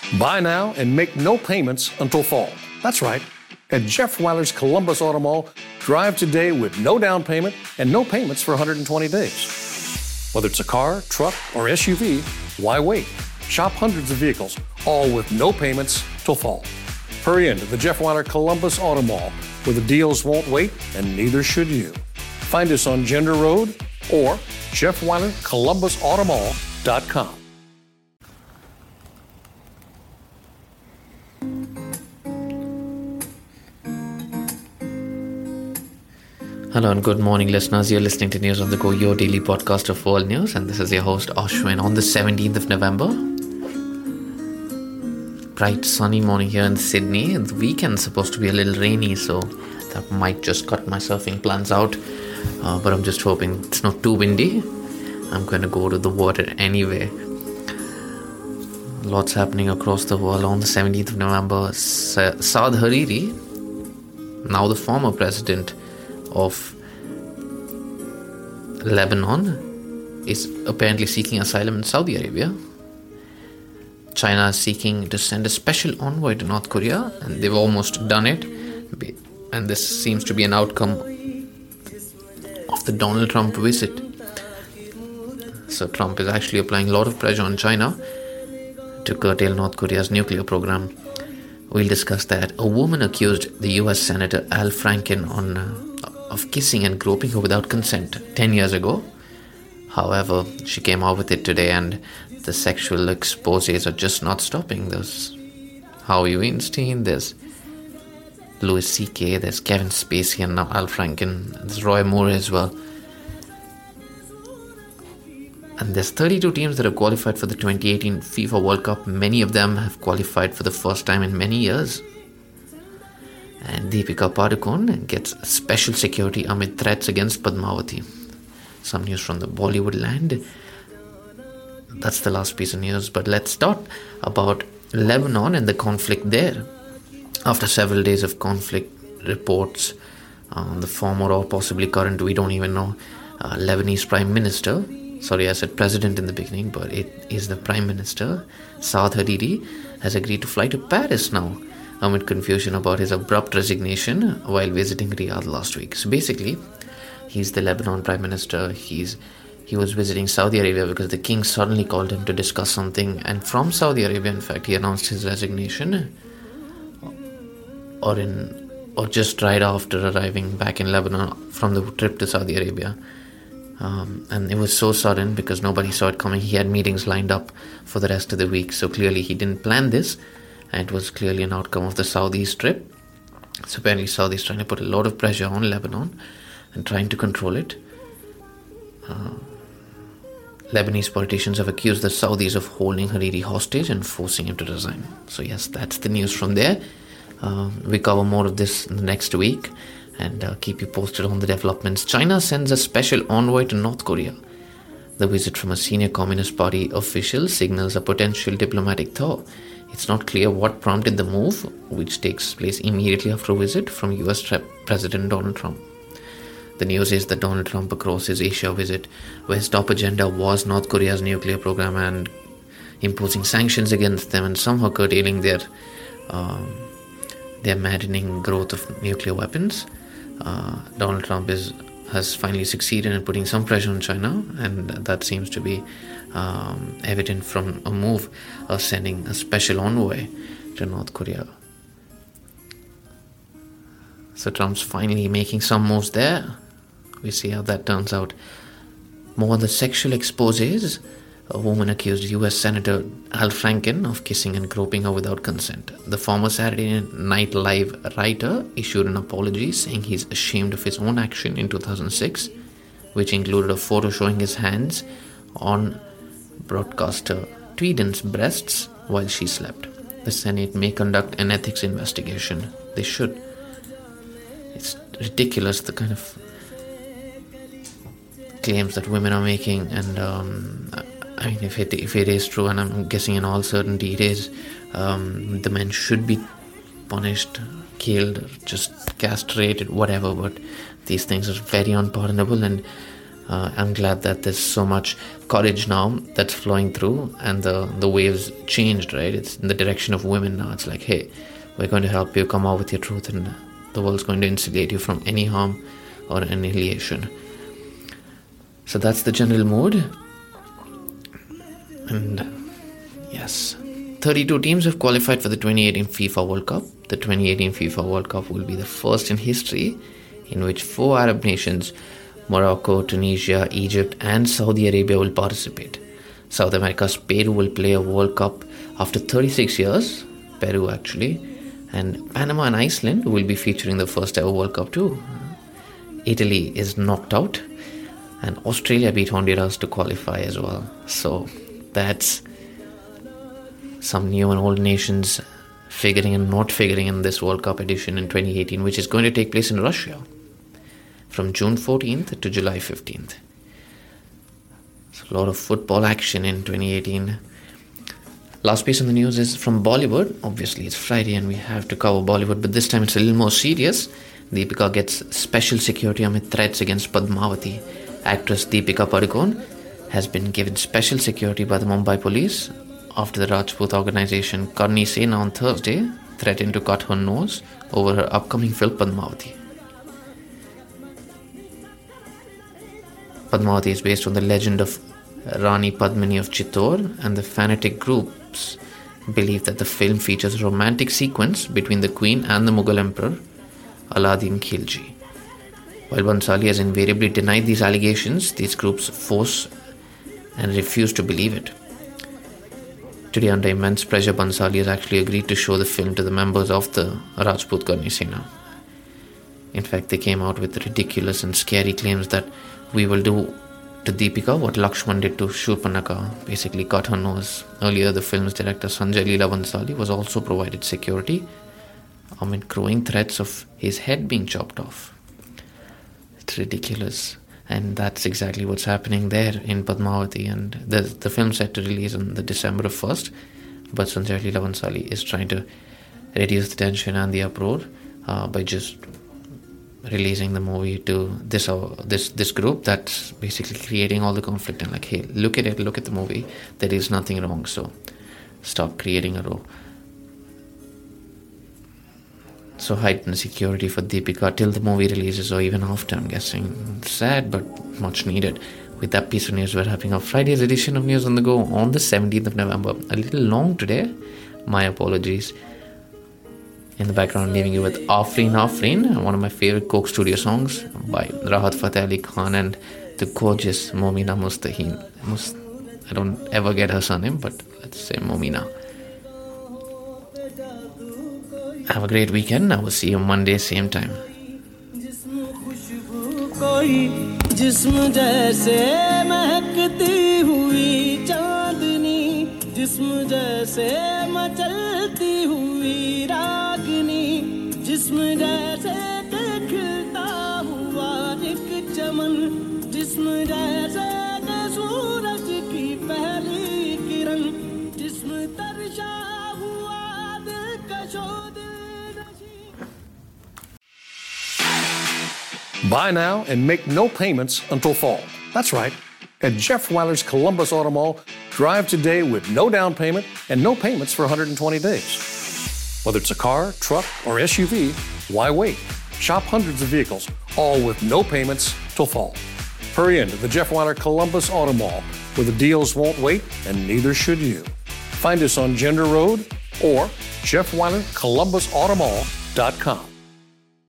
Buy now and make no payments until fall. That's right. At Jeff Weiler's Columbus Auto Mall, drive today with no down payment and no payments for 120 days. Whether it's a car, truck, or SUV, why wait? Shop hundreds of vehicles, all with no payments till fall. Hurry into the Jeff Weiler Columbus Auto Mall, where the deals won't wait and neither should you. Find us on Gender Road or JeffWeilerColumbusAutomall.com. Hello and good morning, listeners. You're listening to News on the Go, your daily podcast of world news, and this is your host Ashwin on the 17th of November. Bright sunny morning here in Sydney. The weekend's supposed to be a little rainy, so that might just cut my surfing plans out. But I'm just hoping it's not too windy. I'm going to go to the water anyway. Lots happening across the world on the 17th of November. Saad Hariri, now the former president of Lebanon, is apparently seeking asylum in Saudi Arabia. China is seeking to send a special envoy to North Korea, and they've almost done it. And this seems to be an outcome of the Donald Trump visit. So Trump is actually applying a lot of pressure on China to curtail North Korea's nuclear program. We'll discuss that. A woman accused the US Senator Al Franken of kissing and groping her without consent 10 years ago. However, she came out with it today, and the sexual exposés are just not stopping. There's Harvey Weinstein, there's Louis C.K., there's Kevin Spacey, and now Al Franken, there's Roy Moore as well. And there's 32 teams that have qualified for the 2018 FIFA World Cup. Many of them have qualified for the first time in many years. And Deepika Padukone gets special security amid threats against Padmavati. Some news from the Bollywood land. That's the last piece of news. But let's talk about Lebanon and the conflict there. After several days of conflict, reports, the former or possibly current, we don't even know, Lebanese Prime Minister, sorry I said President in the beginning, but it is the Prime Minister, Saad Hariri, has agreed to fly to Paris now, amid confusion about his abrupt resignation while visiting Riyadh last week. So basically, he's the Lebanon Prime Minister. He was visiting Saudi Arabia because the king suddenly called him to discuss something, and from Saudi Arabia, in fact, he announced his resignation, or just right after arriving back in Lebanon from the trip to Saudi Arabia. And it was so sudden because nobody saw it coming. He had meetings lined up for the rest of the week, so clearly he didn't plan this, and it was clearly an outcome of the Saudis' trip. So apparently Saudis trying to put a lot of pressure on Lebanon and trying to control it. Lebanese politicians have accused the Saudis of holding Hariri hostage and forcing him to resign. So yes, that's the news from there. We cover more of this in the next week and keep you posted on the developments. China sends a special envoy to North Korea. The visit from a senior Communist Party official signals a potential diplomatic thaw. It's not clear what prompted the move, which takes place immediately after a visit from US President Donald Trump. The news is that Donald Trump, across his Asia visit, where his top agenda was North Korea's nuclear program and imposing sanctions against them and somehow curtailing their maddening growth of nuclear weapons. Donald Trump has finally succeeded in putting some pressure on China, and that seems to be evident from a move of sending a special envoy to North Korea. So Trump's finally making some moves there. We see how that turns out. More on the sexual exposés. A woman accused US Senator Al Franken of kissing and groping her without consent. The former Saturday Night Live writer issued an apology saying he's ashamed of his own action in 2006, which included a photo showing his hands on broadcaster Tweeden's breasts while she slept. The Senate may conduct an ethics investigation. They should. It's ridiculous, the kind of claims that women are making, and I mean, if it is true, and I'm guessing in all certainty it is, the men should be punished, killed, just castrated, whatever. But these things are very unpardonable, and I'm glad that there's so much courage now that's flowing through, and the waves changed, right? It's in the direction of women now. It's like, hey, we're going to help you come out with your truth, and the world's going to insulate you from any harm or annihilation. So that's the general mood. And yes, 32 teams have qualified for the 2018 FIFA World Cup. The 2018 FIFA World Cup will be the first in history in which 4 Arab nations, Morocco, Tunisia, Egypt and Saudi Arabia, will participate. South America's Peru will play a World Cup after 36 years, Peru actually, and Panama and Iceland will be featuring the first ever World Cup too. Italy is knocked out, and Australia beat Honduras to qualify as well. So that's some new and old nations figuring and not figuring in this World Cup edition in 2018, which is going to take place in Russia from June 14th to July 15th. So a lot of football action in 2018. Last piece on the news is from Bollywood. Obviously it's Friday and we have to cover Bollywood, but this time it's a little more serious. Deepika gets special security amid threats against Padmavati. Actress Deepika Padukone has been given special security by the Mumbai police after the Rajput organization Karni Sena on Thursday threatened to cut her nose over her upcoming film Padmavati. Padmavati is based on the legend of Rani Padmini of Chittor, and the fanatic groups believe that the film features a romantic sequence between the Queen and the Mughal Emperor Alauddin Khilji. While Bhansali has invariably denied these allegations, these groups force and refuse to believe it. Today, under immense pressure, Bhansali has actually agreed to show the film to the members of the Rajput Karni Sena. In fact, they came out with ridiculous and scary claims that we will do to Deepika what Lakshman did to Shurpanakha, basically cut her nose. Earlier, the film's director Sanjay Leela Bhansali was also provided security amid growing threats of his head being chopped off. It's ridiculous. And that's exactly what's happening there in Padmavati. And the film's set to release on the December 1st. But Sanjay Leela Bhansali is trying to reduce the tension and the uproar by just releasing the movie to this group that's basically creating all the conflict. And like, hey, look at it, look at the movie. There is nothing wrong. So stop creating a row. So heightened security for Deepika till the movie releases or even after, I'm guessing. Sad but much needed. With that piece of news, we're wrapping up Friday's edition of News on the Go on the 17th of November. A little long today. My apologies. In the background, leaving you with Afreen Afreen, one of my favorite Coke Studio songs by Rahat Fateh Ali Khan and the gorgeous Momina Mustaheen. I don't ever get her surname, but let's say Momina. Have a great weekend. I will see you Monday, same time. जिस्म जैसे महकती हुई चांदनी, जिस्म जैसे मचलती हुई रागनी, जिस्म जैसे खिलता हुआ एक चमन, जिस्म जैसे सूरज की पहली किरण, जिस्म तरशा हुआ दिलकशो Buy now and make no payments until fall. That's right. At Jeff Weiler's Columbus Auto Mall, drive today with no down payment and no payments for 120 days. Whether it's a car, truck, or SUV, why wait? Shop hundreds of vehicles, all with no payments till fall. Hurry into the Jeff Weiler Columbus Auto Mall, where the deals won't wait and neither should you. Find us on Gender Road or JeffWeilerColumbusAutomall.com.